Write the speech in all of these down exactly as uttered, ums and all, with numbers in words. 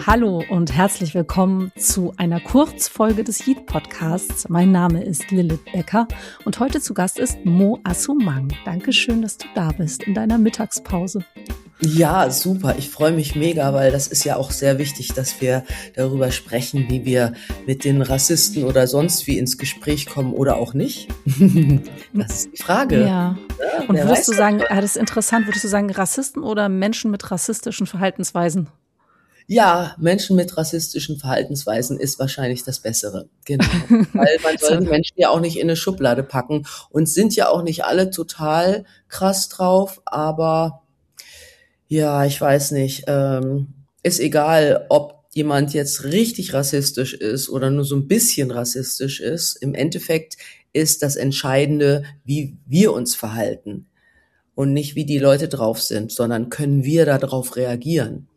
Hallo und herzlich willkommen zu einer Kurzfolge des Yeet-Podcasts. Mein Name ist Lilith Becker und heute zu Gast ist Mo Assumang. Dankeschön, dass du da bist in deiner Mittagspause. Ja, super. Ich freue mich mega, weil das ist ja auch sehr wichtig, dass wir darüber sprechen, wie wir mit den Rassisten oder sonst wie ins Gespräch kommen oder auch nicht. Das ist die Frage. Ja. Ja, und würdest du sagen, ja, das ist interessant, würdest du sagen Rassisten oder Menschen mit rassistischen Verhaltensweisen? Ja, Menschen mit rassistischen Verhaltensweisen ist wahrscheinlich das Bessere. Genau. Weil man soll die Menschen ja auch nicht in eine Schublade packen und sind ja auch nicht alle total krass drauf, aber ja, ich weiß nicht, ähm, ist egal, ob jemand jetzt richtig rassistisch ist oder nur so ein bisschen rassistisch ist. Im Endeffekt ist das Entscheidende, wie wir uns verhalten und nicht, wie die Leute drauf sind, sondern können wir darauf reagieren.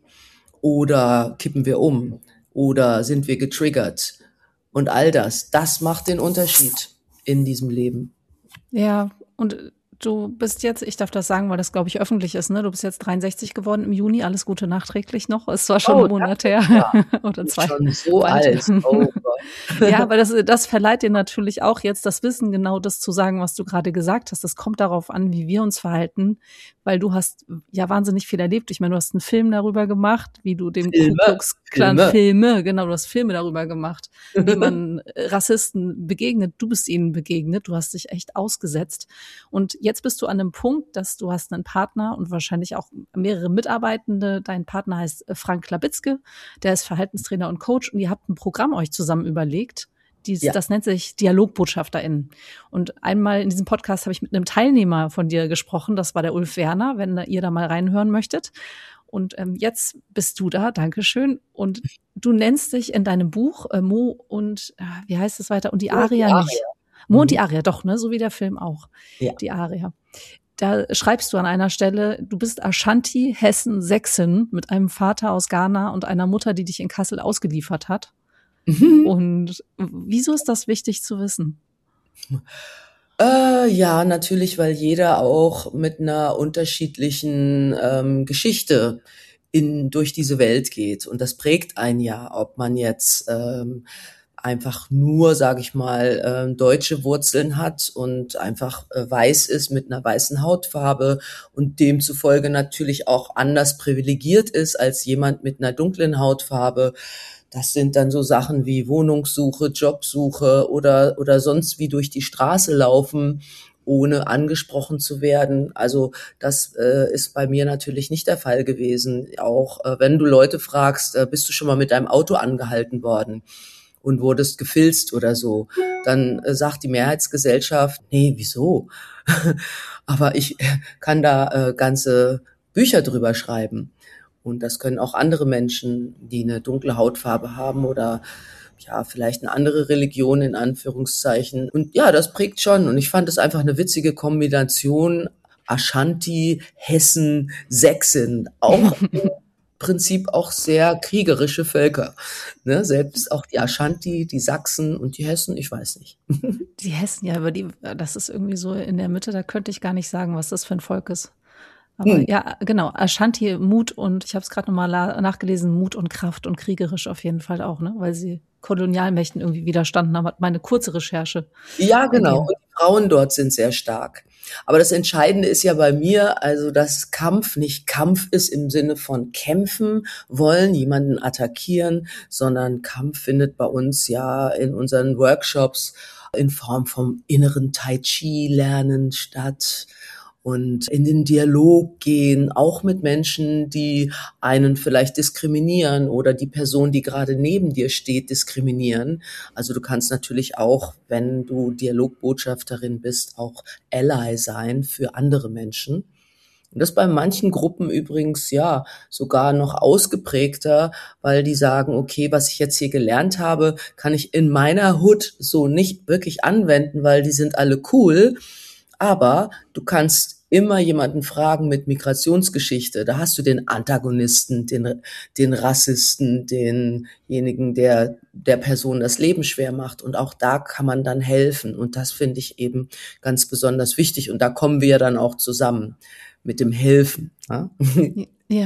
Oder kippen wir um? Oder sind wir getriggert? Und all das, das macht den Unterschied in diesem Leben. Ja, und du bist jetzt, ich darf das sagen, weil das, glaube ich, öffentlich ist, ne? Du bist jetzt dreiundsechzig geworden im Juni. Alles Gute nachträglich noch. Es war schon oh, ein Monat her. Ja. Oder zwei. Schon so alt. Oh Gott. Ja, aber das, das verleiht dir natürlich auch jetzt das Wissen, genau das zu sagen, was du gerade gesagt hast. Das kommt darauf an, wie wir uns verhalten, weil du hast ja wahnsinnig viel erlebt. Ich meine, du hast einen Film darüber gemacht, wie du dem Ku Klux Klan Filme. Filme, genau, du hast Filme darüber gemacht, wie man Rassisten begegnet. Du bist ihnen begegnet. Du hast dich echt ausgesetzt. Und jetzt bist du an einem Punkt, dass du hast einen Partner und wahrscheinlich auch mehrere Mitarbeitende. Dein Partner heißt Frank Labitzke, der ist Verhaltenstrainer und Coach und ihr habt ein Programm euch zusammen überlegt. Dies, ja. Das nennt sich DialogbotschafterInnen. Und einmal in diesem Podcast habe ich mit einem Teilnehmer von dir gesprochen, das war der Ulf Werner, wenn ihr da mal reinhören möchtet. Und ähm, jetzt bist du da, Dankeschön. Und du nennst dich in deinem Buch äh, Mo und, äh, wie heißt es weiter? Und die Aria die nicht. Mo und die Aria, doch, ne? So wie der Film auch. Ja. Die Aria. Da schreibst du an einer Stelle, du bist Ashanti Hessen Sächsin mit einem Vater aus Ghana und einer Mutter, die dich in Kassel ausgeliefert hat. Mhm. Und wieso ist das wichtig zu wissen? Äh, ja, natürlich, weil jeder auch mit einer unterschiedlichen ähm, Geschichte in durch diese Welt geht. Und das prägt einen ja, ob man jetzt ähm, einfach nur, sage ich mal, äh, deutsche Wurzeln hat und einfach äh, weiß ist mit einer weißen Hautfarbe und demzufolge natürlich auch anders privilegiert ist als jemand mit einer dunklen Hautfarbe. Das sind dann so Sachen wie Wohnungssuche, Jobsuche oder oder sonst wie durch die Straße laufen, ohne angesprochen zu werden. Also das äh, ist bei mir natürlich nicht der Fall gewesen. Auch äh, wenn du Leute fragst, äh, bist du schon mal mit deinem Auto angehalten worden und wurdest gefilzt oder so, dann äh, sagt die Mehrheitsgesellschaft, nee, wieso? Aber ich kann da äh, ganze Bücher drüber schreiben. Und das können auch andere Menschen, die eine dunkle Hautfarbe haben oder ja, vielleicht eine andere Religion in Anführungszeichen. Und ja, das prägt schon. Und ich fand es einfach eine witzige Kombination. Ashanti, Hessen, Sächsin. Auch im Prinzip auch sehr kriegerische Völker. Ne? Selbst auch die Ashanti, die Sachsen und die Hessen, ich weiß nicht. Die Hessen, ja, aber die, das ist irgendwie so in der Mitte, da könnte ich gar nicht sagen, was das für ein Volk ist. Aber hm. ja, genau, Ashanti, Mut und, ich habe es gerade nochmal nachgelesen, Mut und Kraft und kriegerisch auf jeden Fall auch, ne, weil sie Kolonialmächten irgendwie widerstanden haben, hat meine kurze Recherche. Ja, genau, ergeben. Und die Frauen dort sind sehr stark. Aber das Entscheidende ist ja bei mir, also dass Kampf nicht Kampf ist im Sinne von kämpfen wollen, jemanden attackieren, sondern Kampf findet bei uns ja in unseren Workshops in Form vom inneren Tai Chi lernen statt. Und in den Dialog gehen, auch mit Menschen, die einen vielleicht diskriminieren oder die Person, die gerade neben dir steht, diskriminieren. Also du kannst natürlich auch, wenn du Dialogbotschafterin bist, auch Ally sein für andere Menschen. Und das bei manchen Gruppen übrigens ja sogar noch ausgeprägter, weil die sagen, okay, was ich jetzt hier gelernt habe, kann ich in meiner Hood so nicht wirklich anwenden, weil die sind alle cool. Aber du kannst immer jemanden fragen mit Migrationsgeschichte. Da hast du den Antagonisten, den, den Rassisten, denjenigen, der der Person das Leben schwer macht. Und auch da kann man dann helfen. Und das finde ich eben ganz besonders wichtig. Und da kommen wir dann auch zusammen mit dem Helfen. Ja, ja.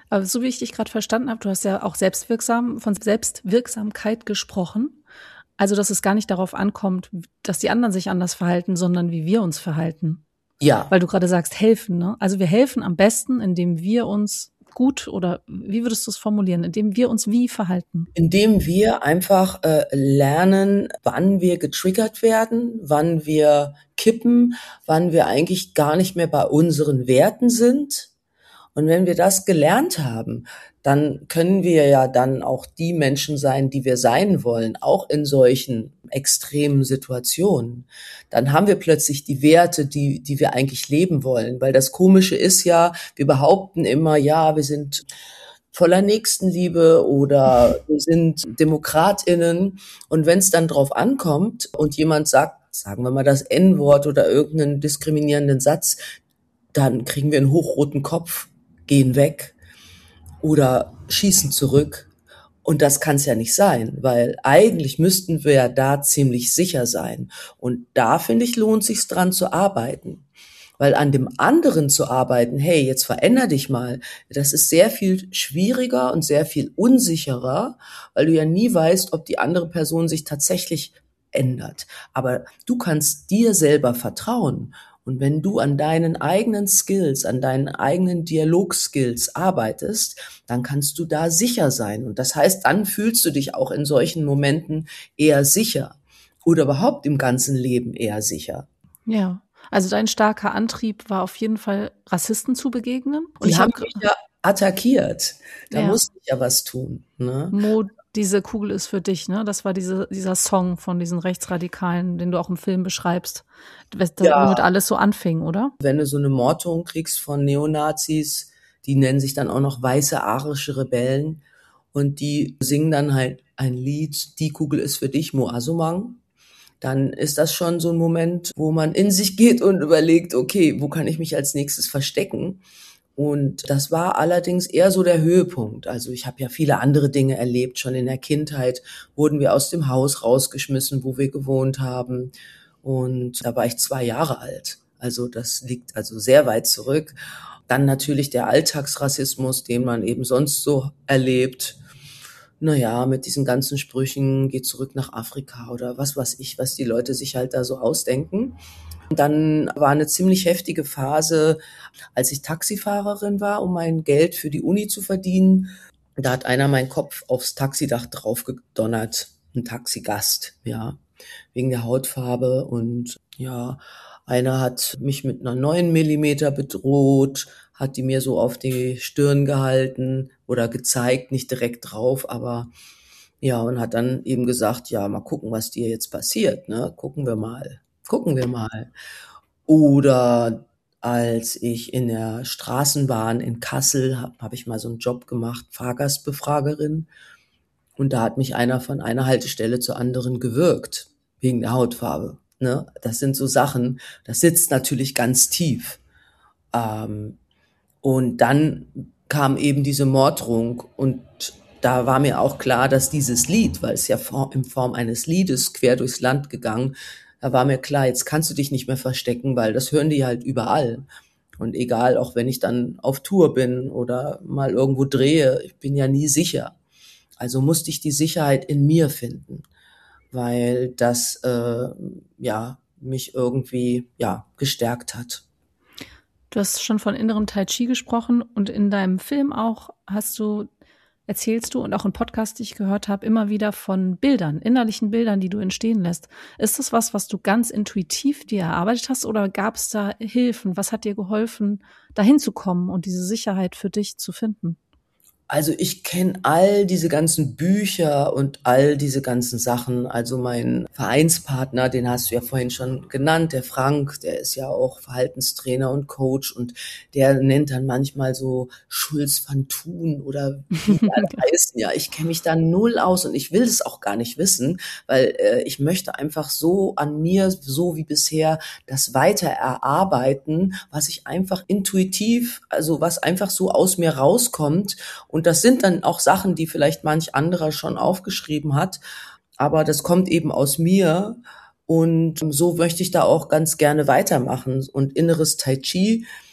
Aber so wie ich dich gerade verstanden habe, du hast ja auch selbstwirksam von Selbstwirksamkeit gesprochen. Also, dass es gar nicht darauf ankommt, dass die anderen sich anders verhalten, sondern wie wir uns verhalten. Ja. Weil du gerade sagst, helfen, ne? Also wir helfen am besten, indem wir uns gut, oder wie würdest du es formulieren, indem wir uns wie verhalten? Indem wir einfach äh, lernen, wann wir getriggert werden, wann wir kippen, wann wir eigentlich gar nicht mehr bei unseren Werten sind. Und wenn wir das gelernt haben, dann können wir ja dann auch die Menschen sein, die wir sein wollen, auch in solchen extremen Situationen. Dann haben wir plötzlich die Werte, die, die wir eigentlich leben wollen. Weil das Komische ist ja, wir behaupten immer, ja, wir sind voller Nächstenliebe oder wir sind DemokratInnen. Und wenn es dann drauf ankommt und jemand sagt, sagen wir mal das En-Wort oder irgendeinen diskriminierenden Satz, dann kriegen wir einen hochroten Kopf, gehen weg oder schießen zurück. Und das kann es ja nicht sein, weil eigentlich müssten wir ja da ziemlich sicher sein. Und da, finde ich, lohnt es sich dran zu arbeiten. Weil an dem anderen zu arbeiten, hey, jetzt veränder dich mal, das ist sehr viel schwieriger und sehr viel unsicherer, weil du ja nie weißt, ob die andere Person sich tatsächlich ändert. Aber du kannst dir selber vertrauen. Und wenn du an deinen eigenen Skills, an deinen eigenen Dialogskills arbeitest, dann kannst du da sicher sein. Und das heißt, dann fühlst du dich auch in solchen Momenten eher sicher oder überhaupt im ganzen Leben eher sicher. Ja, also dein starker Antrieb war auf jeden Fall, Rassisten zu begegnen. Und Die ich haben hab, mich ja attackiert. Da Ja. musste ich ja was tun. Ne? Mo, diese Kugel ist für dich, ne? Das war diese, dieser Song von diesen Rechtsradikalen, den du auch im Film beschreibst, Ja. womit alles so anfing, oder? Wenn du so eine Morddrohung kriegst von Neonazis, die nennen sich dann auch noch weiße arische Rebellen und die singen dann halt ein Lied, Die Kugel ist für dich, Mo Asumang, dann ist das schon so ein Moment, wo man in sich geht und überlegt, okay, wo kann ich mich als nächstes verstecken? Und das war allerdings eher so der Höhepunkt. Also ich habe ja viele andere Dinge erlebt. Schon in der Kindheit wurden wir aus dem Haus rausgeschmissen, wo wir gewohnt haben. Und da war ich zwei Jahre alt. Also das liegt also sehr weit zurück. Dann natürlich der Alltagsrassismus, den man eben sonst so erlebt. Naja, mit diesen ganzen Sprüchen, geh zurück nach Afrika oder was weiß ich, was die Leute sich halt da so ausdenken. Dann war eine ziemlich heftige Phase, als ich Taxifahrerin war, um mein Geld für die Uni zu verdienen. Da hat einer meinen Kopf aufs Taxidach draufgedonnert, ein Taxigast, ja, wegen der Hautfarbe. Und ja, einer hat mich mit einer neun Millimeter bedroht, hat die mir so auf die Stirn gehalten oder gezeigt, nicht direkt drauf, aber ja, und hat dann eben gesagt, ja, mal gucken, was dir jetzt passiert, ne? Gucken wir mal. Gucken wir mal. Oder als ich in der Straßenbahn in Kassel habe, habe ich mal so einen Job gemacht, Fahrgastbefragerin. Und da hat mich einer von einer Haltestelle zur anderen gewürgt, wegen der Hautfarbe. Ne? Das sind so Sachen, das sitzt natürlich ganz tief. Ähm, und dann kam eben diese Morddrohung und da war mir auch klar, dass dieses Lied, weil es ja in Form eines Liedes quer durchs Land gegangen, da war mir klar, jetzt kannst du dich nicht mehr verstecken, weil das hören die halt überall. Und egal, auch wenn ich dann auf Tour bin oder mal irgendwo drehe, ich bin ja nie sicher. Also musste ich die Sicherheit in mir finden, weil das äh, ja mich irgendwie ja gestärkt hat. Du hast schon von innerem Tai Chi gesprochen und in deinem Film auch hast du erzählst du und auch im Podcast, die ich gehört habe, immer wieder von Bildern, innerlichen Bildern, die du entstehen lässt. Ist das was, was du ganz intuitiv dir erarbeitet hast oder gab es da Hilfen? Was hat dir geholfen, dahin zu kommen und diese Sicherheit für dich zu finden? Also ich kenne all diese ganzen Bücher und all diese ganzen Sachen. Also mein Vereinspartner, den hast du ja vorhin schon genannt, der Frank, der ist ja auch Verhaltenstrainer und Coach und der nennt dann manchmal so Schulz van Thun oder wie die alle heißen. Ja, ich kenne mich da null aus und ich will das auch gar nicht wissen, weil äh, ich möchte einfach so an mir, so wie bisher, das weiter erarbeiten, was ich einfach intuitiv, also was einfach so aus mir rauskommt. Und das sind dann auch Sachen, die vielleicht manch anderer schon aufgeschrieben hat. Aber das kommt eben aus mir. Und so möchte ich da auch ganz gerne weitermachen. Und inneres Tai Chi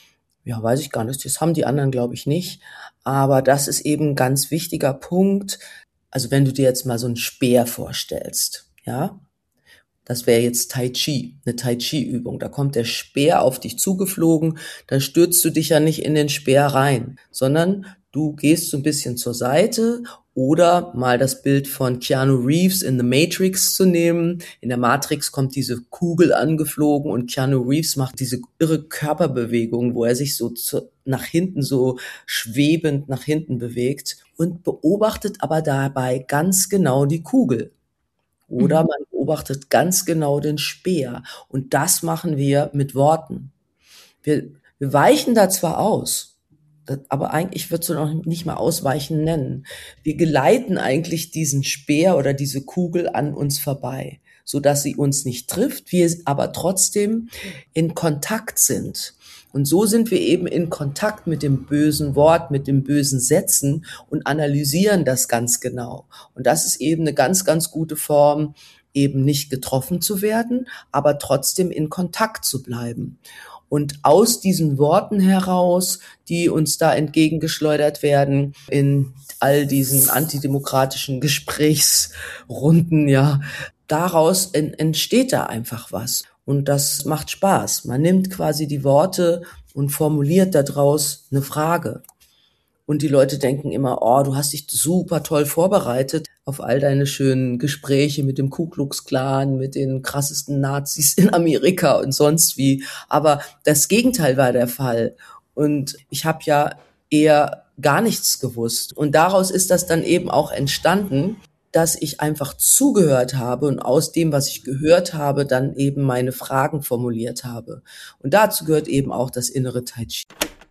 Ja, weiß ich gar nicht. Das haben die anderen, glaube ich, nicht. Aber das ist eben ein ganz wichtiger Punkt. Also wenn du dir jetzt mal so einen Speer vorstellst, ja, das wäre jetzt Tai Chi, eine Tai Chi-Übung. Da kommt der Speer auf dich zugeflogen, da stürzt du dich ja nicht in den Speer rein, sondern du gehst so ein bisschen zur Seite oder mal das Bild von Keanu Reeves in The Matrix zu nehmen. In der Matrix kommt diese Kugel angeflogen und Keanu Reeves macht diese irre Körperbewegung, wo er sich so zu, nach hinten so schwebend nach hinten bewegt und beobachtet aber dabei ganz genau die Kugel. Oder Mhm. man beobachtet ganz genau den Speer. Und das machen wir mit Worten. Wir, wir weichen da zwar aus, das, aber eigentlich würdest du noch nicht mal ausweichen nennen. Wir geleiten eigentlich diesen Speer oder diese Kugel an uns vorbei, so dass sie uns nicht trifft, wir aber trotzdem in Kontakt sind. Und so sind wir eben in Kontakt mit dem bösen Wort, mit den bösen Sätzen und analysieren das ganz genau. Und das ist eben eine ganz, ganz gute Form, eben nicht getroffen zu werden, aber trotzdem in Kontakt zu bleiben. Und aus diesen Worten heraus, die uns da entgegengeschleudert werden, in all diesen antidemokratischen Gesprächsrunden, ja, daraus en- entsteht da einfach was. Und das macht Spaß. Man nimmt quasi die Worte und formuliert daraus eine Frage. Und die Leute denken immer, oh, du hast dich super toll vorbereitet auf all deine schönen Gespräche mit dem Ku Klux Klan, mit den krassesten Nazis in Amerika und sonst wie. Aber das Gegenteil war der Fall. Und ich habe ja eher gar nichts gewusst. Und daraus ist das dann eben auch entstanden, dass ich einfach zugehört habe und aus dem, was ich gehört habe, dann eben meine Fragen formuliert habe. Und dazu gehört eben auch das innere Tai Chi.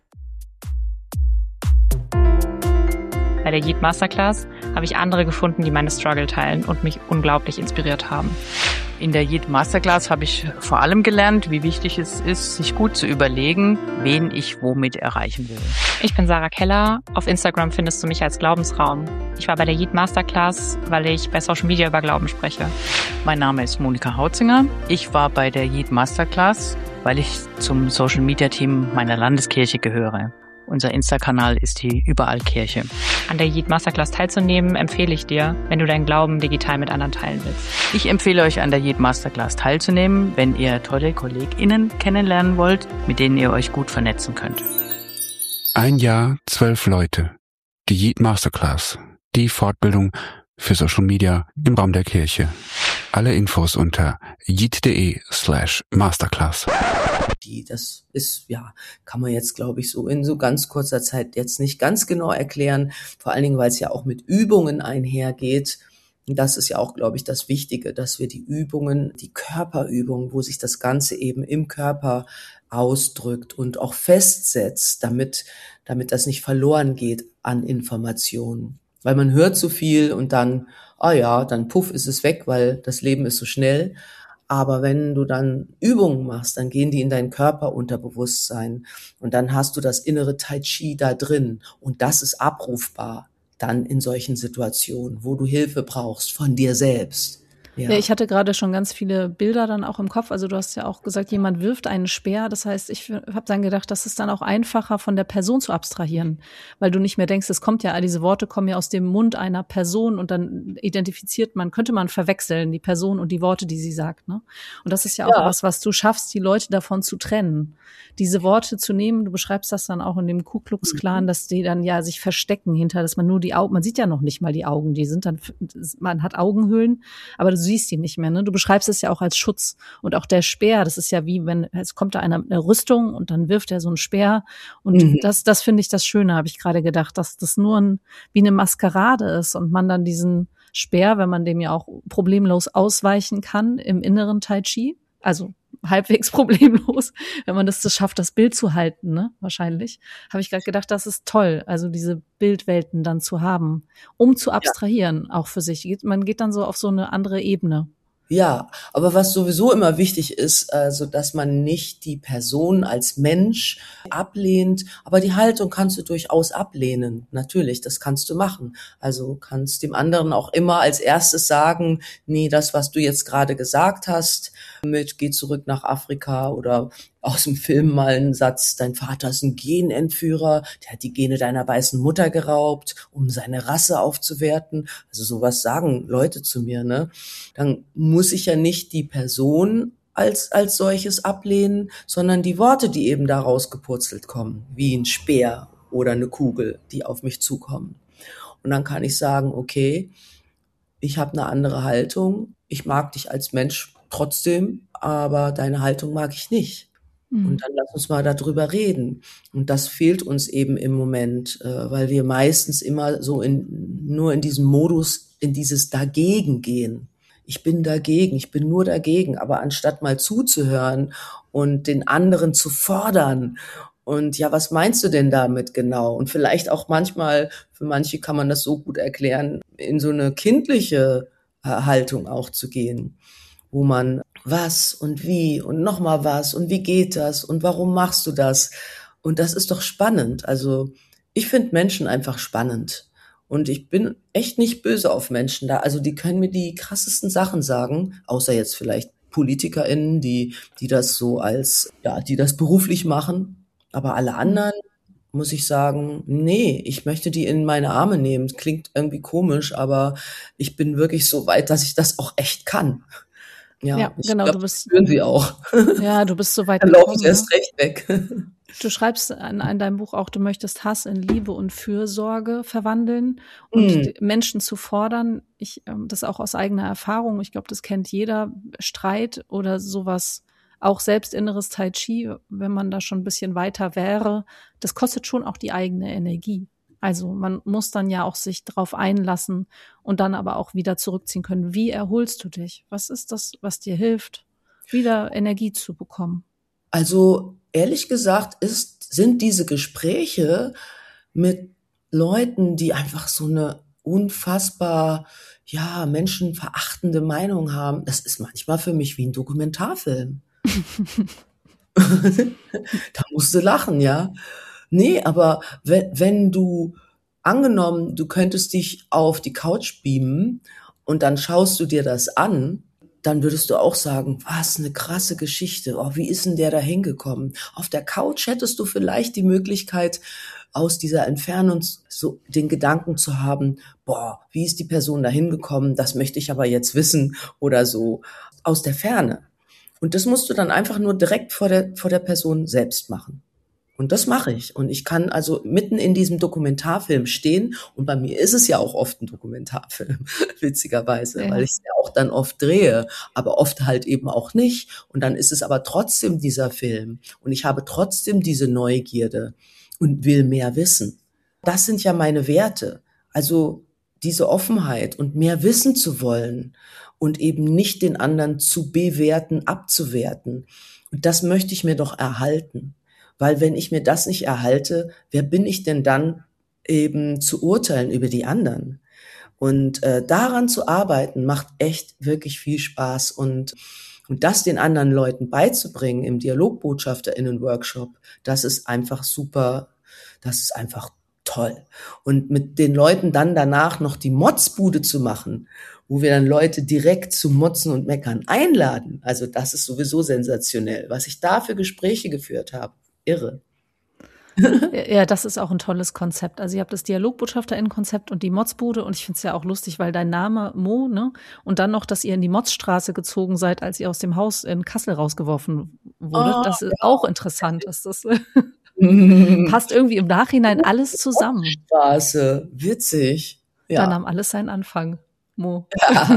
Bei der Yeet Masterclass habe ich andere gefunden, die meine Struggle teilen und mich unglaublich inspiriert haben. In der Yeet Masterclass habe ich vor allem gelernt, wie wichtig es ist, sich gut zu überlegen, wen ich womit erreichen will. Ich bin Sarah Keller. Auf Instagram findest du mich als Glaubensraum. Ich war bei der Yeet Masterclass, weil ich bei Social Media über Glauben spreche. Mein Name ist Monika Hautzinger. Ich war bei der Yeet Masterclass, weil ich zum Social Media Team meiner Landeskirche gehöre. Unser Insta-Kanal ist die Überall-Kirche. An der Yeet Masterclass teilzunehmen, empfehle ich dir, wenn du deinen Glauben digital mit anderen teilen willst. Ich empfehle euch, an der Yeet Masterclass teilzunehmen, wenn ihr tolle KollegInnen kennenlernen wollt, mit denen ihr euch gut vernetzen könnt. Ein Jahr, zwölf Leute. Die Yeet Masterclass. Die Fortbildung für Social Media im Raum der Kirche. Alle Infos unter yeet.de slash masterclass. Die, das ist, ja, kann man jetzt, glaube ich, so in so ganz kurzer Zeit jetzt nicht ganz genau erklären. Vor allen Dingen, weil es ja auch mit Übungen einhergeht. Und das ist ja auch, glaube ich, das Wichtige, dass wir die Übungen, die Körperübungen, wo sich das Ganze eben im Körper ausdrückt und auch festsetzt, damit, damit das nicht verloren geht an Informationen. Weil man hört so viel und dann, ah ja, dann puff ist es weg, weil das Leben ist so schnell. Aber wenn du dann Übungen machst, dann gehen die in deinen Körperunterbewusstsein und dann hast du das innere Tai Chi da drin und das ist abrufbar dann in solchen Situationen, wo du Hilfe brauchst von dir selbst. Ja. Ja, ich hatte gerade schon ganz viele Bilder dann auch im Kopf. Also du hast ja auch gesagt, jemand wirft einen Speer. Das heißt, ich habe dann gedacht, das ist dann auch einfacher von der Person zu abstrahieren, weil du nicht mehr denkst, es kommt ja, diese Worte kommen ja aus dem Mund einer Person und dann identifiziert man, könnte man verwechseln, die Person und die Worte, die sie sagt, ne? Und das ist ja auch ja. was, was du schaffst, die Leute davon zu trennen. Diese Worte zu nehmen, du beschreibst das dann auch in dem Ku Klux Klan, dass die dann ja sich verstecken hinter, dass man nur die Augen, man sieht ja noch nicht mal die Augen, die sind dann, man hat Augenhöhlen, aber du siehst die nicht mehr, ne? Du beschreibst es ja auch als Schutz. Und auch der Speer, das ist ja wie, wenn, es kommt da einer mit einer Rüstung und dann wirft er so einen Speer. Und mhm. das, das finde ich das Schöne, habe ich gerade gedacht, dass das nur ein, wie eine Maskerade ist und man dann diesen Speer, wenn man dem ja auch problemlos ausweichen kann im inneren Tai Chi, also halbwegs problemlos, wenn man das, das schafft, das Bild zu halten, ne, wahrscheinlich, habe ich gerade gedacht, das ist toll, also diese Bildwelten dann zu haben, um zu abstrahieren, ja. auch für sich. Man geht dann so auf so eine andere Ebene. Ja, aber was sowieso immer wichtig ist, also dass man nicht die Person als Mensch ablehnt, aber die Haltung kannst du durchaus ablehnen. Natürlich, das kannst du machen. Also kannst dem anderen auch immer als erstes sagen, nee, das, was du jetzt gerade gesagt hast, mit geh zurück nach Afrika oder aus dem Film mal einen Satz, dein Vater ist ein Genentführer, der hat die Gene deiner weißen Mutter geraubt, um seine Rasse aufzuwerten. Also sowas sagen Leute zu mir, ne? Dann muss ich ja nicht die Person als, als solches ablehnen, sondern die Worte, die eben daraus gepurzelt kommen, wie ein Speer oder eine Kugel, die auf mich zukommen. Und dann kann ich sagen, okay, ich habe eine andere Haltung, ich mag dich als Mensch trotzdem, aber deine Haltung mag ich nicht. Mhm. Und dann lass uns mal darüber reden. Und das fehlt uns eben im Moment, äh, weil wir meistens immer so in, nur in diesem Modus, in dieses Dagegen gehen. Ich bin dagegen, ich bin nur dagegen, aber anstatt mal zuzuhören und den anderen zu fordern und ja, was meinst du denn damit genau? Und vielleicht auch manchmal, für manche kann man das so gut erklären, in so eine kindliche äh, Haltung auch zu gehen, wo man was und wie und nochmal was und wie geht das und warum machst du das? Und das ist doch spannend. Also ich finde Menschen einfach spannend. Und ich bin echt nicht böse auf Menschen da. Also die können mir die krassesten Sachen sagen, außer jetzt vielleicht PolitikerInnen, die, die das so als, ja, die das beruflich machen. Aber alle anderen, muss ich sagen, nee, ich möchte die in meine Arme nehmen. Klingt irgendwie komisch, aber ich bin wirklich so weit, dass ich das auch echt kann. Ja, ja ich genau, glaub, du bist, das spüren sie auch. Ja, du bist so weit Dann gekommen. Dann laufe ich erst ne? recht weg. Du schreibst in, in deinem Buch auch, du möchtest Hass in Liebe und Fürsorge verwandeln und Mm. die Menschen zu fordern. Ich, ähm, das auch aus eigener Erfahrung. Ich glaube, das kennt jeder. Streit oder sowas, auch selbst inneres Tai Chi, wenn man da schon ein bisschen weiter wäre, das kostet schon auch die eigene Energie. Also man muss dann ja auch sich drauf einlassen und dann aber auch wieder zurückziehen können. Wie erholst du dich? Was ist das, was dir hilft, wieder Energie zu bekommen? Also ehrlich gesagt ist, sind diese Gespräche mit Leuten, die einfach so eine unfassbar, ja, menschenverachtende Meinung haben, das ist manchmal für mich wie ein Dokumentarfilm. Da musst du lachen, ja. Nee, aber wenn, wenn du, angenommen, du könntest dich auf die Couch beamen und dann schaust du dir das an, dann würdest du auch sagen, was eine krasse Geschichte. Oh, wie ist denn der da hingekommen? Auf der Couch hättest du vielleicht die Möglichkeit, aus dieser Entfernung so den Gedanken zu haben, boah, wie ist die Person da hingekommen? Das möchte ich aber jetzt wissen oder so aus der Ferne. Und das musst du dann einfach nur direkt vor der, vor der Person selbst machen. Und das mache ich. Und ich kann also mitten in diesem Dokumentarfilm stehen. Und bei mir ist es ja auch oft ein Dokumentarfilm, witzigerweise, ja. Weil ich es ja auch dann oft drehe, aber oft halt eben auch nicht. Und dann ist es aber trotzdem dieser Film. Und ich habe trotzdem diese Neugierde und will mehr wissen. Das sind ja meine Werte. Also diese Offenheit und mehr wissen zu wollen und eben nicht den anderen zu bewerten, abzuwerten. Und das möchte ich mir doch erhalten. Weil wenn ich mir das nicht erhalte, wer bin ich denn dann eben zu urteilen über die anderen? Und äh, daran zu arbeiten, macht echt wirklich viel Spaß. Und, und das den anderen Leuten beizubringen im DialogbotschafterInnen-Workshop, das ist einfach super, das ist einfach toll. Und mit den Leuten dann danach noch die Motzbude zu machen, wo wir dann Leute direkt zu Motzen und Meckern einladen, also das ist sowieso sensationell, was ich da für Gespräche geführt habe. Irre. Ja, das ist auch ein tolles Konzept. Also ihr habt das DialogbotschafterInnen-Konzept und die Motzbude und ich finde es ja auch lustig, weil dein Name Mo, ne? Und dann noch, dass ihr in die Motzstraße gezogen seid, als ihr aus dem Haus in Kassel rausgeworfen wurdet. Oh, das ist ja auch interessant. Dass das passt irgendwie im Nachhinein alles zusammen. Motzstraße, witzig. Ja. Da nahm alles seinen Anfang, Mo. Ja,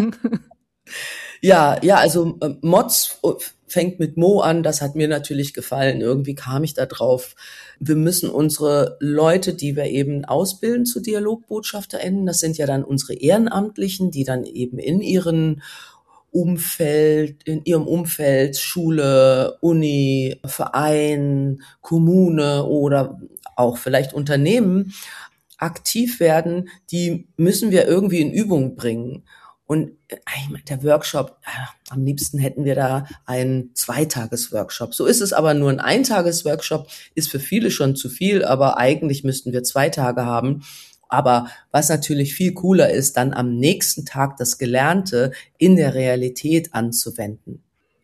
ja, ja, also äh, Motz fängt mit Mo an, das hat mir natürlich gefallen. Irgendwie kam ich da drauf. Wir müssen unsere Leute, die wir eben ausbilden zu DialogbotschafterInnen, das sind ja dann unsere Ehrenamtlichen, die dann eben in ihren Umfeld, in ihrem Umfeld, Schule, Uni, Verein, Kommune oder auch vielleicht Unternehmen aktiv werden, die müssen wir irgendwie in Übung bringen. Und der Workshop, am liebsten hätten wir da einen Zweitages-Workshop. So ist es aber nur ein Eintages-Workshop, ist für viele schon zu viel, aber eigentlich müssten wir zwei Tage haben. Aber was natürlich viel cooler ist, dann am nächsten Tag das Gelernte in der Realität anzuwenden.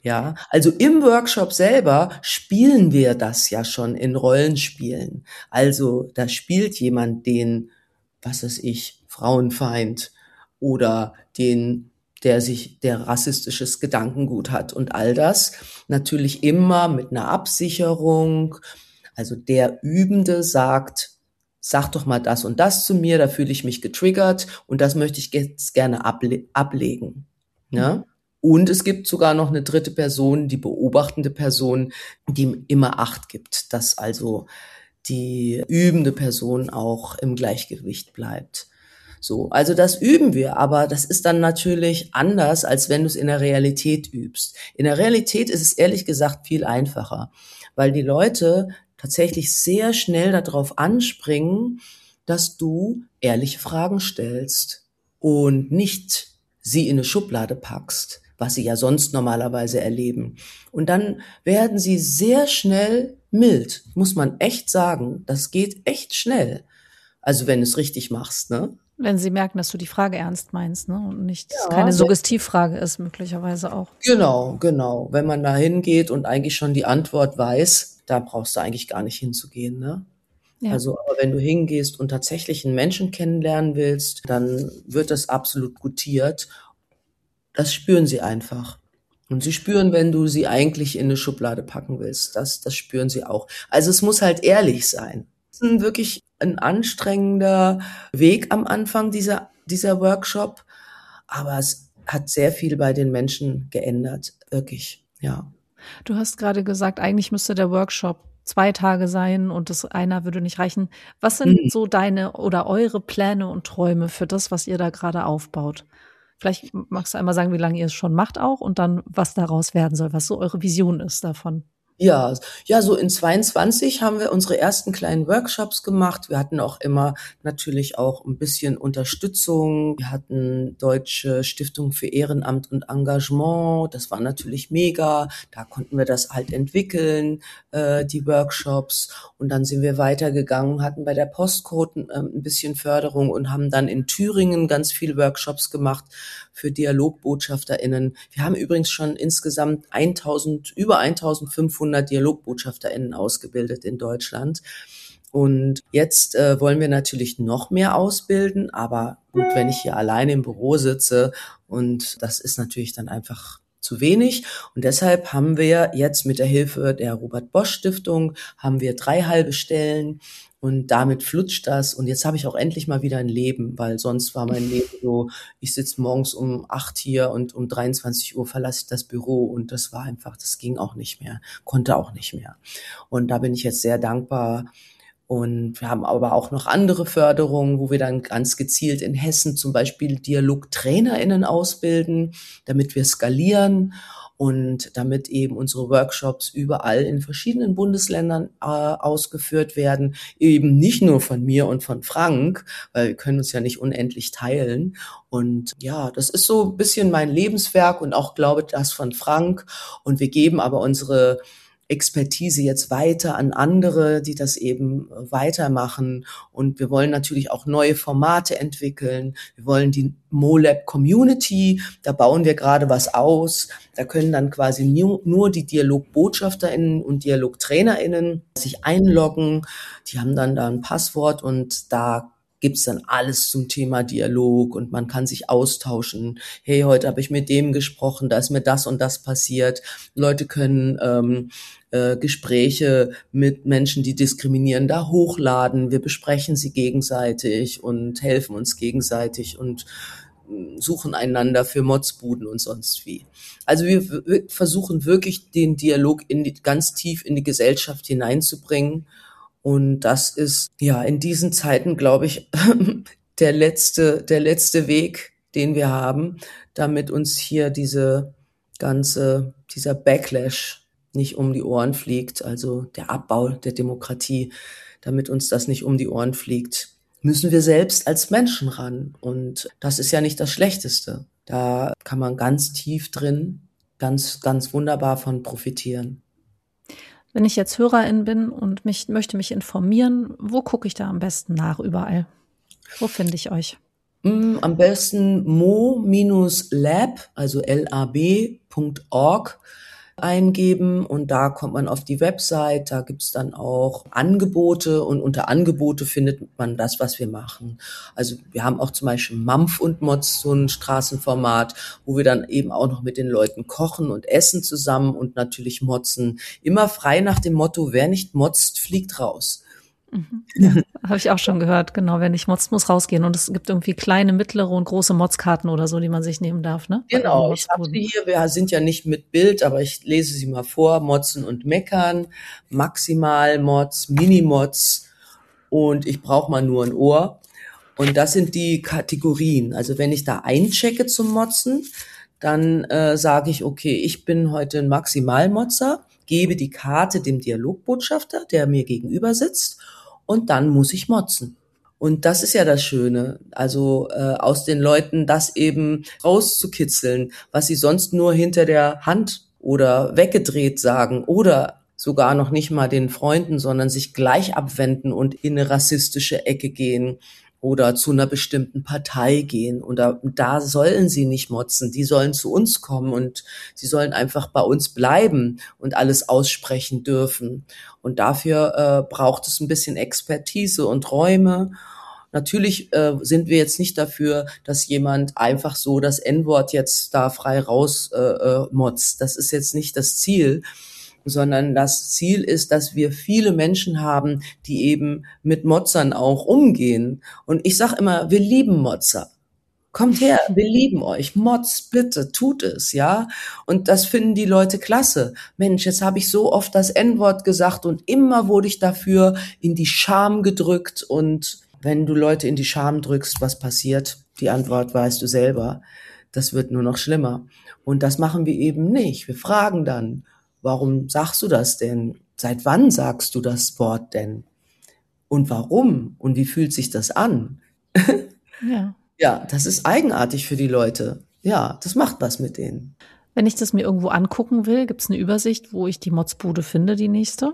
Ja, also im Workshop selber spielen wir das ja schon in Rollenspielen. Also da spielt jemand den, was weiß ich, Frauenfeind oder den, der sich, der rassistisches Gedankengut hat und all das. Natürlich immer mit einer Absicherung. Also der Übende sagt, sag doch mal das und das zu mir, da fühle ich mich getriggert und das möchte ich jetzt gerne able- ablegen. Ja? Und es gibt sogar noch eine dritte Person, die beobachtende Person, die immer Acht gibt, dass also die übende Person auch im Gleichgewicht bleibt. So, also das üben wir, aber das ist dann natürlich anders, als wenn du es in der Realität übst. In der Realität ist es ehrlich gesagt viel einfacher, weil die Leute tatsächlich sehr schnell darauf anspringen, dass du ehrliche Fragen stellst und nicht sie in eine Schublade packst, was sie ja sonst normalerweise erleben. Und dann werden sie sehr schnell mild, muss man echt sagen. Das geht echt schnell. Also wenn du es richtig machst, ne? Wenn sie merken, dass du die Frage ernst meinst, ne? Und nicht Ja, keine Suggestivfrage ist, möglicherweise auch. Genau, genau. Wenn man da hingeht und eigentlich schon die Antwort weiß, da brauchst du eigentlich gar nicht hinzugehen, ne? Ja. Also, aber wenn du hingehst und tatsächlich einen Menschen kennenlernen willst, dann wird das absolut gutiert. Das spüren sie einfach. Und sie spüren, wenn du sie eigentlich in eine Schublade packen willst. Das, das spüren sie auch. Also es muss halt ehrlich sein. Es ist wirklich ein anstrengender Weg am Anfang dieser, dieser Workshop. Aber es hat sehr viel bei den Menschen geändert. Wirklich, ja. Du hast gerade gesagt, eigentlich müsste der Workshop zwei Tage sein und das einer würde nicht reichen. Was sind hm. so deine oder eure Pläne und Träume für das, was ihr da gerade aufbaut? Vielleicht magst du einmal sagen, wie lange ihr es schon macht auch und dann, was daraus werden soll, was so eure Vision ist davon. Ja, ja, so in zweiundzwanzig haben wir unsere ersten kleinen Workshops gemacht. Wir hatten auch immer natürlich auch ein bisschen Unterstützung. Wir hatten Deutsche Stiftung für Ehrenamt und Engagement. Das war natürlich mega. Da konnten wir das halt entwickeln, äh, die Workshops. Und dann sind wir weitergegangen, hatten bei der Postcode äh, ein bisschen Förderung und haben dann in Thüringen ganz viele Workshops gemacht für DialogbotschafterInnen. Wir haben übrigens schon insgesamt eintausend, über eintausendfünfhundert DialogbotschafterInnen ausgebildet in Deutschland. Und jetzt äh, wollen wir natürlich noch mehr ausbilden, aber gut, wenn ich hier alleine im Büro sitze und das ist natürlich dann einfach zu wenig. Und deshalb haben wir jetzt mit der Hilfe der Robert-Bosch-Stiftung haben wir drei halbe Stellen. Und damit flutscht das. Und jetzt habe ich auch endlich mal wieder ein Leben, weil sonst war mein Leben so, ich sitze morgens um acht hier und um dreiundzwanzig Uhr verlasse ich das Büro. Und das war einfach, das ging auch nicht mehr, konnte auch nicht mehr. Und da bin ich jetzt sehr dankbar. Und wir haben aber auch noch andere Förderungen, wo wir dann ganz gezielt in Hessen zum Beispiel DialogtrainerInnen ausbilden, damit wir skalieren. Und damit eben unsere Workshops überall in verschiedenen Bundesländern äh, ausgeführt werden, eben nicht nur von mir und von Frank, weil wir können uns ja nicht unendlich teilen. Und ja, das ist so ein bisschen mein Lebenswerk und auch, glaube ich, das von Frank. Und wir geben aber unsere Expertise jetzt weiter an andere, die das eben weitermachen. Und wir wollen natürlich auch neue Formate entwickeln. Wir wollen die MoLab Community, da bauen wir gerade was aus. Da können dann quasi nur die DialogbotschafterInnen und DialogtrainerInnen sich einloggen. Die haben dann da ein Passwort und da gibt's dann alles zum Thema Dialog und man kann sich austauschen. Hey, heute habe ich mit dem gesprochen, da ist mir das und das passiert. Leute können ähm, äh, Gespräche mit Menschen, die diskriminieren, da hochladen. Wir besprechen sie gegenseitig und helfen uns gegenseitig und suchen einander für Motzbuden und sonst wie. Also wir, wir versuchen wirklich den Dialog in die, ganz tief in die Gesellschaft hineinzubringen. Und das ist ja in diesen Zeiten, glaube ich, der letzte, der letzte Weg, den wir haben, damit uns hier diese ganze, dieser Backlash nicht um die Ohren fliegt, also der Abbau der Demokratie, damit uns das nicht um die Ohren fliegt, müssen wir selbst als Menschen ran. Und das ist ja nicht das Schlechteste. Da kann man ganz tief drin, ganz, ganz wunderbar von profitieren. Wenn ich jetzt Hörerin bin und mich möchte mich informieren, wo gucke ich da am besten nach überall? Wo finde ich euch? Am besten mo Bindestrich lab, also lab Punkt org. eingeben und da kommt man auf die Website, da gibt's dann auch Angebote und unter Angebote findet man das, was wir machen. Also wir haben auch zum Beispiel Mampf und Mods, so ein Straßenformat, wo wir dann eben auch noch mit den Leuten kochen und essen zusammen und natürlich motzen. Immer frei nach dem Motto, wer nicht motzt, fliegt raus. Mhm. Ja, habe ich auch schon gehört, genau, wer nicht motzt, muss rausgehen. Und es gibt irgendwie kleine, mittlere und große Motzkarten oder so, die man sich nehmen darf, ne? Genau, ich habe sie hier, wir sind ja nicht mit Bild, aber ich lese sie mal vor, Motzen und Meckern, Maximal-Mods, Mini-Mods und ich brauche mal nur ein Ohr. Und das sind die Kategorien. Also wenn ich da einchecke zum Motzen, dann äh, sage ich, okay, ich bin heute ein Maximal-Motzer, gebe die Karte dem Dialogbotschafter, der mir gegenüber sitzt, und dann muss ich motzen. Und das ist ja das Schöne, also äh, aus den Leuten das eben rauszukitzeln, was sie sonst nur hinter der Hand oder weggedreht sagen oder sogar noch nicht mal den Freunden, sondern sich gleich abwenden und in eine rassistische Ecke gehen oder zu einer bestimmten Partei gehen. Und da, da sollen sie nicht motzen, die sollen zu uns kommen und sie sollen einfach bei uns bleiben und alles aussprechen dürfen. Und dafür äh, braucht es ein bisschen Expertise und Räume. Natürlich äh, sind wir jetzt nicht dafür, dass jemand einfach so das En-Wort jetzt da frei raus äh, äh, motzt. Das ist jetzt nicht das Ziel, sondern das Ziel ist, dass wir viele Menschen haben, die eben mit Motzern auch umgehen. Und ich sage immer, wir lieben Motzer. Kommt her, wir lieben euch. Motz, bitte, tut es, ja. Und das finden die Leute klasse. Mensch, jetzt habe ich so oft das En-Wort gesagt und immer wurde ich dafür in die Scham gedrückt. Und wenn du Leute in die Scham drückst, was passiert? Die Antwort weißt du selber. Das wird nur noch schlimmer. Und das machen wir eben nicht. Wir fragen dann, warum sagst du das denn? Seit wann sagst du das Wort denn? Und warum? Und wie fühlt sich das an? Ja. Ja, das ist eigenartig für die Leute. Ja, das macht was mit denen. Wenn ich das mir irgendwo angucken will, gibt es eine Übersicht, wo ich die Motzbude finde, die nächste?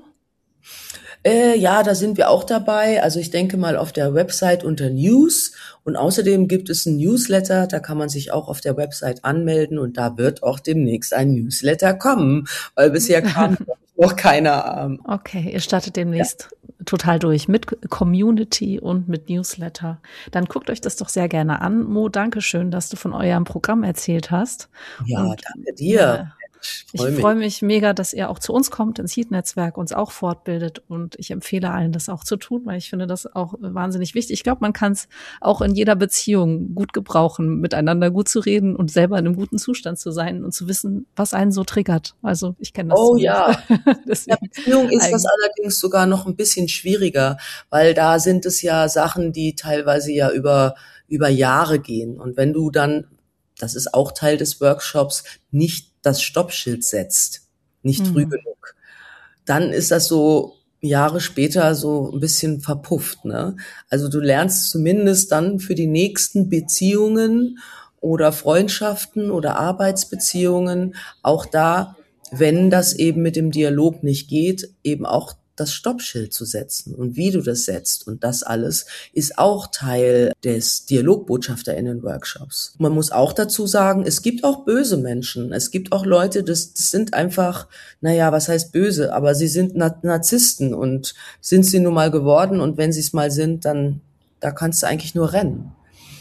Äh, ja, da sind wir auch dabei. Also ich denke mal auf der Website unter News und außerdem gibt es ein Newsletter, da kann man sich auch auf der Website anmelden und da wird auch demnächst ein Newsletter kommen, weil bisher kam noch keiner. Ähm, okay, ihr startet demnächst ja. total durch mit Community und mit Newsletter. Dann guckt euch das doch sehr gerne an. Mo, danke schön, dass du von eurem Programm erzählt hast. Ja, und, danke dir. Ja, Ich freue mich. freu mich mega, dass ihr auch zu uns kommt, ins Heat-Netzwerk, uns auch fortbildet und ich empfehle allen, das auch zu tun, weil ich finde das auch wahnsinnig wichtig. Ich glaube, man kann es auch in jeder Beziehung gut gebrauchen, miteinander gut zu reden und selber in einem guten Zustand zu sein und zu wissen, was einen so triggert. Also ich kenne das. Oh ja, in der Beziehung ist das allerdings sogar noch ein bisschen schwieriger, weil da sind es ja Sachen, die teilweise ja über über Jahre gehen und wenn du dann, das ist auch Teil des Workshops, nicht das Stoppschild setzt, nicht früh mhm. genug, dann ist das so Jahre später so ein bisschen verpufft, ne? Also du lernst zumindest dann für die nächsten Beziehungen oder Freundschaften oder Arbeitsbeziehungen auch da, wenn das eben mit dem Dialog nicht geht, eben auch das Stoppschild zu setzen und wie du das setzt. Und das alles ist auch Teil des DialogbotschafterInnen-Workshops. Man muss auch dazu sagen, es gibt auch böse Menschen. Es gibt auch Leute, das, das sind einfach, naja, was heißt böse? Aber sie sind Narzissten und sind sie nun mal geworden. Und wenn sie es mal sind, dann, da kannst du eigentlich nur rennen.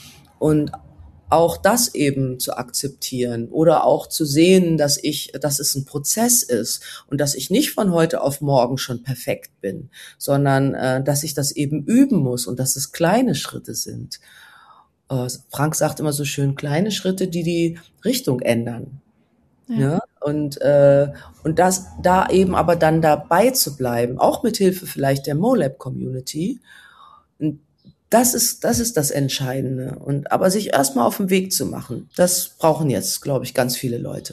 Und auch das eben zu akzeptieren oder auch zu sehen, dass ich, dass es ein Prozess ist und dass ich nicht von heute auf morgen schon perfekt bin, sondern äh, dass ich das eben üben muss und dass es kleine Schritte sind. Äh, Frank sagt immer so schön, kleine Schritte, die die Richtung ändern. Ja. Ja? Und äh, und das da eben aber dann dabei zu bleiben, auch mit Hilfe vielleicht der MoLab-Community. Und Das ist, das ist das Entscheidende. Und, aber sich erstmal auf den Weg zu machen, das brauchen jetzt, glaube ich, ganz viele Leute.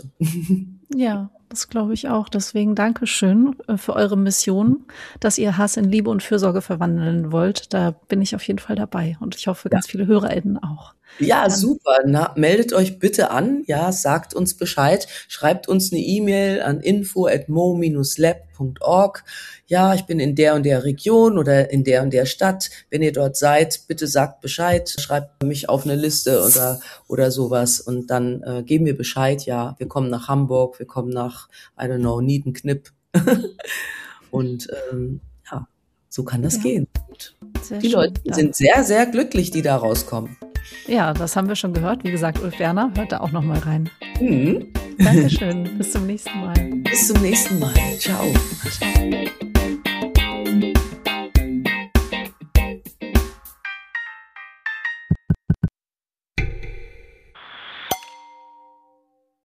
Ja, das glaube ich auch. Deswegen Dankeschön für eure Mission, dass ihr Hass in Liebe und Fürsorge verwandeln wollt. Da bin ich auf jeden Fall dabei. Und ich hoffe, ganz ja. viele HörerInnen auch. Ja, super. Na, meldet euch bitte an. Ja, sagt uns Bescheid. Schreibt uns eine E-Mail an info at mo dash lab punkt org. Ja, ich bin in der und der Region oder in der und der Stadt. Wenn ihr dort seid, bitte sagt Bescheid. Schreibt mich auf eine Liste oder, oder sowas. Und dann äh, geben wir Bescheid. Ja, wir kommen nach Hamburg, wir kommen nach, I don't know, Niedenknipp. Und ähm, ja, so kann das ja gehen. Sehr die schön. Leute Danke. sind sehr, sehr glücklich, die da rauskommen. Ja, das haben wir schon gehört. Wie gesagt, Ulf Werner, hört da auch noch mal rein. Mhm. Dankeschön. Bis zum nächsten Mal. Bis zum nächsten Mal. Ciao. Ciao.